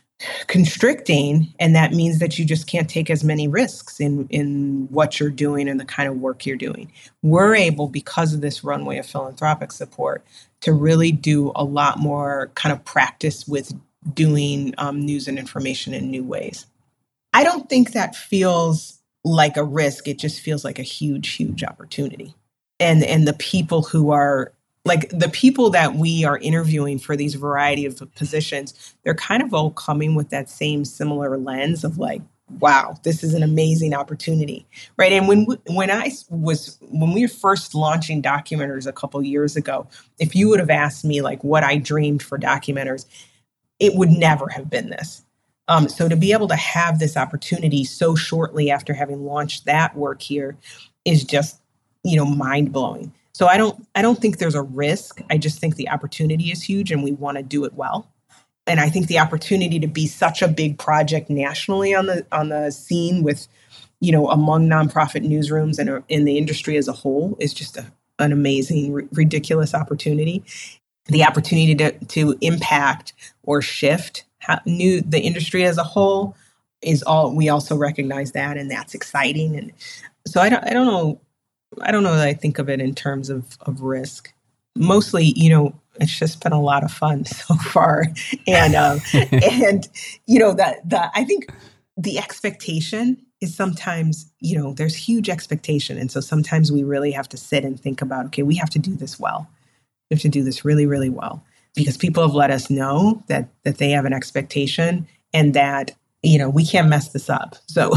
constricting, and that means that you just can't take as many risks in, in what you're doing and the kind of work you're doing. We're able, because of this runway of philanthropic support, to really do a lot more kind of practice with doing um, news and information in new ways. I don't think that feels like a risk. It just feels like a huge, huge opportunity. And and the people who are, like the people that we are interviewing for these variety of positions, they're kind of all coming with that same similar lens of like, wow, this is an amazing opportunity, right? And when when I was, when we were first launching Documenters a couple years ago, if you would have asked me like what I dreamed for Documenters, it would never have been this. Um, so to be able to have this opportunity so shortly after having launched that work here is just, you know, mind blowing. So I don't, I don't think there's a risk. I just think the opportunity is huge, and we want to do it well. And I think the opportunity to be such a big project nationally on the on the scene with, you know, among nonprofit newsrooms and in the industry as a whole is just a, an amazing, r- ridiculous opportunity. The opportunity to to impact or shift how new the industry as a whole is all. We also recognize that, and that's exciting. And so I don't I don't know I don't know that I think of it in terms of of risk. Mostly, you know, it's just been a lot of fun so far, and um, and you know that that I think the expectation is sometimes, you know, there's huge expectation, and so sometimes we really have to sit and think about, okay, we have to do this well. We have to do this really, really well, because people have let us know that that they have an expectation, and that, you know, we can't mess this up. So,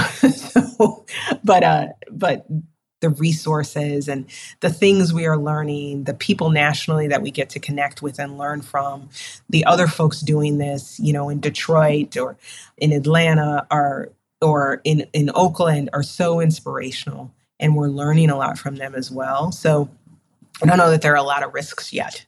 so but uh, but the resources and the things we are learning, the people nationally that we get to connect with and learn from, the other folks doing this, you know, in Detroit or in Atlanta or or in in Oakland are so inspirational, and we're learning a lot from them as well. So I don't know that there are a lot of risks yet,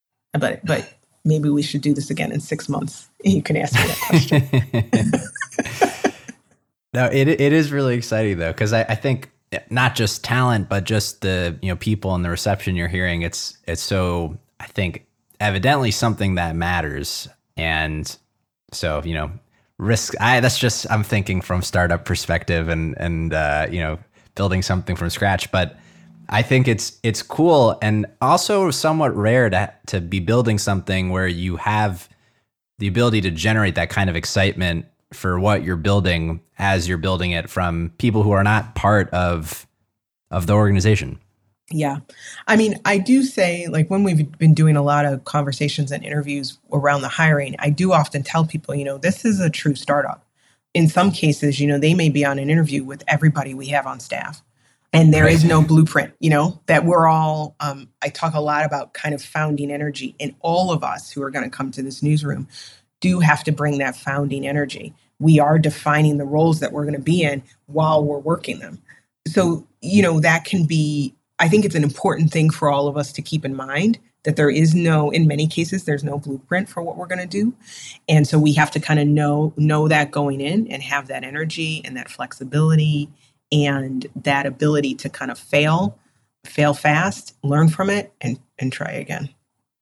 but but maybe we should do this again in six months. You can ask me that question. No, it it is really exciting though, because I, I think not just talent, but just the, you know, people and the reception you're hearing. It's it's so, I think, evidently something that matters, and so, you know, risk. I that's just I'm thinking from startup perspective and and uh, you know, building something from scratch, but I think it's it's cool and also somewhat rare to to be building something where you have the ability to generate that kind of excitement for what you're building as you're building it from people who are not part of of the organization. Yeah. I mean, I do say, like, when we've been doing a lot of conversations and interviews around the hiring, I do often tell people, you know, this is a true startup. In some cases, you know, they may be on an interview with everybody we have on staff. And there is no blueprint, you know, that we're all, um, I talk a lot about kind of founding energy, and all of us who are going to come to this newsroom do have to bring that founding energy. We are defining the roles that we're going to be in while we're working them. So, you know, that can be, I think it's an important thing for all of us to keep in mind, that there is no, in many cases, there's no blueprint for what we're going to do. And so we have to kind of know, know that going in, and have that energy and that flexibility and that ability to kind of fail, fail fast, learn from it, and and try again.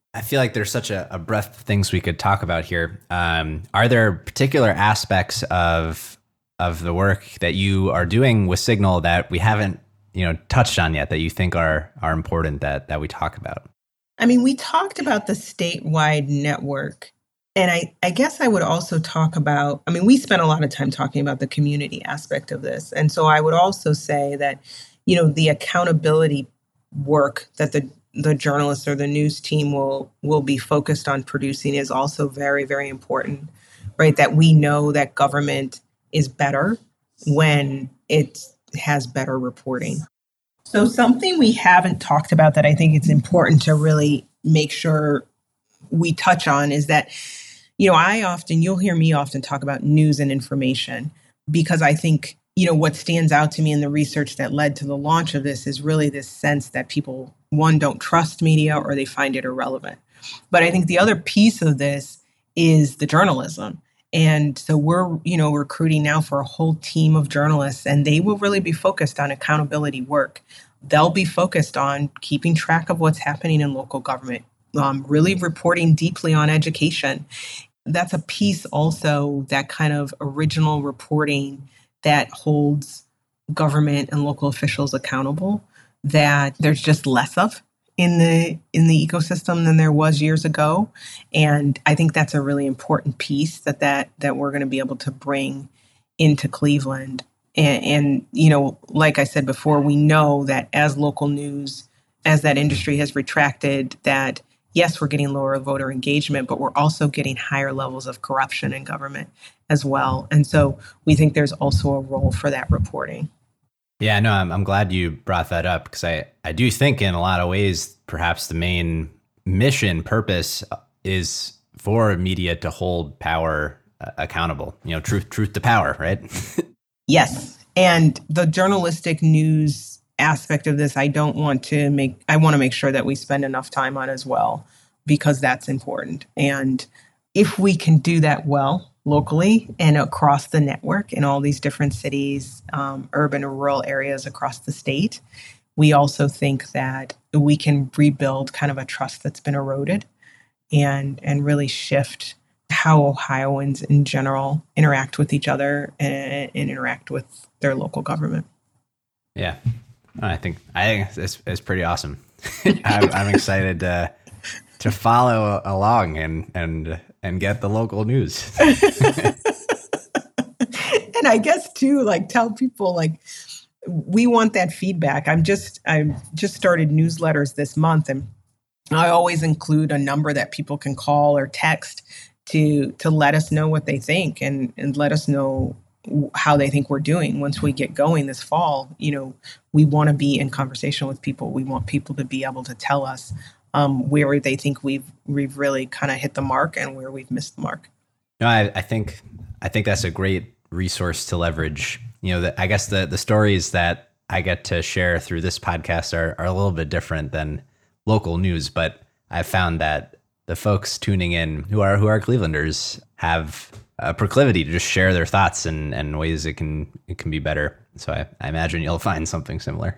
I feel like there's such a, a breadth of things we could talk about here. Um, are there particular aspects of of the work that you are doing with Signal that we haven't, you know, touched on yet that you think are are important that that we talk about? I mean, we talked about the statewide network. And I, I guess I would also talk about, I mean, we spent a lot of time talking about the community aspect of this. And so I would also say that, you know, the accountability work that the the journalists or the news team will will be focused on producing is also very, very important, right? That we know that government is better when it has better reporting. So something we haven't talked about that I think it's important to really make sure we touch on is that, you know, I often, you'll hear me often talk about news and information because I think, you know, what stands out to me in the research that led to the launch of this is really this sense that people, one, don't trust media or they find it irrelevant. But I think the other piece of this is the journalism. And so we're, you know, recruiting now for a whole team of journalists, and they will really be focused on accountability work. They'll be focused on keeping track of what's happening in local government, um, really reporting deeply on education. That's a piece also, that kind of original reporting that holds government and local officials accountable, that there's just less of in the in the ecosystem than there was years ago. And I think that's a really important piece that that, that we're going to be able to bring into Cleveland. And, and, you know, like I said before, we know that as local news, as that industry has retracted, that yes, we're getting lower voter engagement, but we're also getting higher levels of corruption in government as well. And so we think there's also a role for that reporting. Yeah, no, I'm I'm glad you brought that up because I, I do think in a lot of ways, perhaps the main mission purpose is for media to hold power uh, accountable. You know, truth, truth to power, right? Yes. And the journalistic news aspect of this, I don't want to make, I want to make sure that we spend enough time on as well, because that's important. And if we can do that well locally and across the network in all these different cities, um, urban and rural areas across the state, we also think that we can rebuild kind of a trust that's been eroded and, and really shift how Ohioans in general interact with each other and, and interact with their local government. Yeah, I think I think it's, it's pretty awesome. I'm, I'm excited to to follow along and and and get the local news. And I guess too, like tell people like we want that feedback. I'm just I just started newsletters this month, and I always include a number that people can call or text to to let us know what they think and, and let us know how they think we're doing once we get going this fall. You know, we want to be in conversation with people. We want people to be able to tell us um, where they think we've we've really kind of hit the mark and where we've missed the mark. No, I, I think I think that's a great resource to leverage. You know, the, I guess the the stories that I get to share through this podcast are are a little bit different than local news, but I've found that the folks tuning in who are who are Clevelanders have a proclivity to just share their thoughts and, and ways it can it can be better. So I, I imagine you'll find something similar.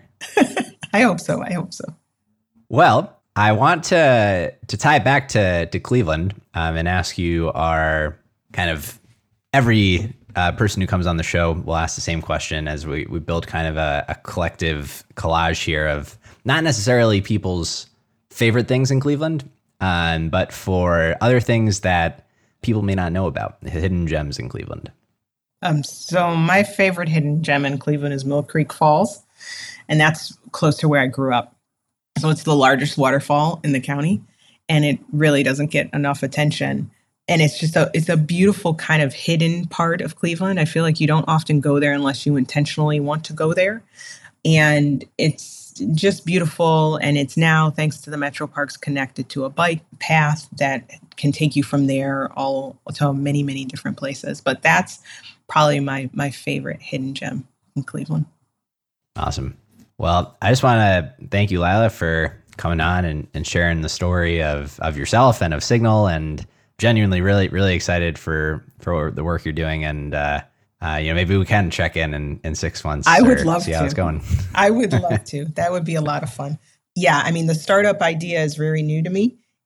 I hope so. I hope so. Well, I want to to tie it back to to Cleveland um, and ask you our kind of every uh, person who comes on the show will ask the same question as we we build kind of a, a collective collage here of not necessarily people's favorite things in Cleveland, um, but for other things that people may not know about, hidden gems in Cleveland. Um, so my favorite hidden gem in Cleveland is Mill Creek Falls, and that's close to where I grew up. So it's the largest waterfall in the county, and it really doesn't get enough attention. And it's just a it's a beautiful kind of hidden part of Cleveland. I feel like you don't often go there unless you intentionally want to go there. And it's just beautiful. And it's now, thanks to the Metro Parks, connected to a bike path that can take you from there all to many, many different places. But that's probably my my favorite hidden gem in Cleveland. Awesome. Well, I just want to thank you, Lila, for coming on and, and sharing the story of, of yourself and of Signal, and genuinely really, really excited for, for the work you're doing. And, uh, uh, you know, maybe we can check in in, in six months. I would love see to. how it's going. I would love to. That would be a lot of fun. Yeah. I mean, the startup idea is very new to me.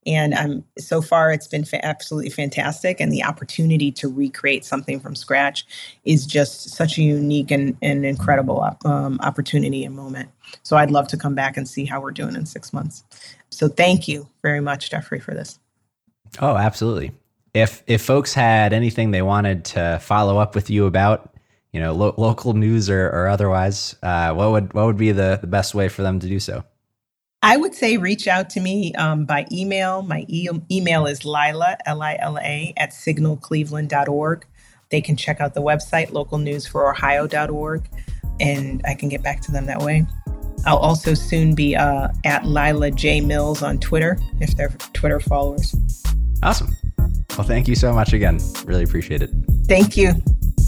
And I'm so far, it's been fa- absolutely fantastic. And the opportunity to recreate something from scratch is just such a unique and, and incredible um, opportunity and moment. So I'd love to come back and see how we're doing in six months. So thank you very much, Jeffrey, for this. Oh, absolutely. If if folks had anything they wanted to follow up with you about, you know, lo- local news or, or otherwise, uh, what would what would be the, the best way for them to do so? I would say reach out to me um, by email. My e- email is Lila, L I L A, at signal cleveland dot org. They can check out the website, local news for ohio dot org, and I can get back to them that way. I'll also soon be uh, at Lila J. Mills on Twitter, if they're Twitter followers. Awesome. Well, thank you so much again. Really appreciate it. Thank you.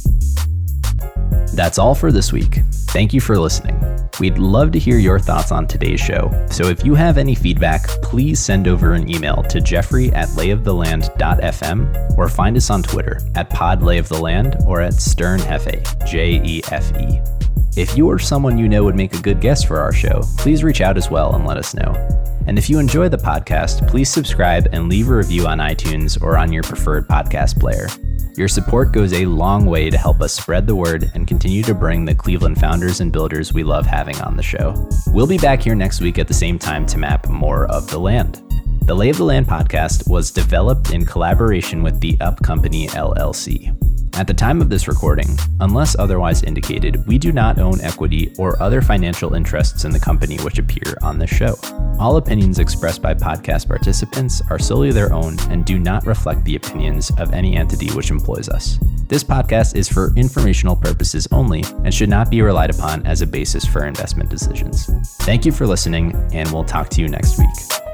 That's all for this week. Thank you for listening. We'd love to hear your thoughts on today's show. So if you have any feedback, please send over an email to Jeffrey at layoftheland dot f m or find us on Twitter at podlayoftheland or at sternfa, J E F E. If you or someone you know would make a good guest for our show, please reach out as well and let us know. And if you enjoy the podcast, please subscribe and leave a review on iTunes or on your preferred podcast player. Your support goes a long way to help us spread the word and continue to bring the Cleveland founders and builders we love having on the show. We'll be back here next week at the same time to map more of the land. The Lay of the Land podcast was developed in collaboration with the Up Company, L L C. At the time of this recording, unless otherwise indicated, we do not own equity or other financial interests in the company which appear on this show. All opinions expressed by podcast participants are solely their own and do not reflect the opinions of any entity which employs us. This podcast is for informational purposes only and should not be relied upon as a basis for investment decisions. Thank you for listening, and we'll talk to you next week.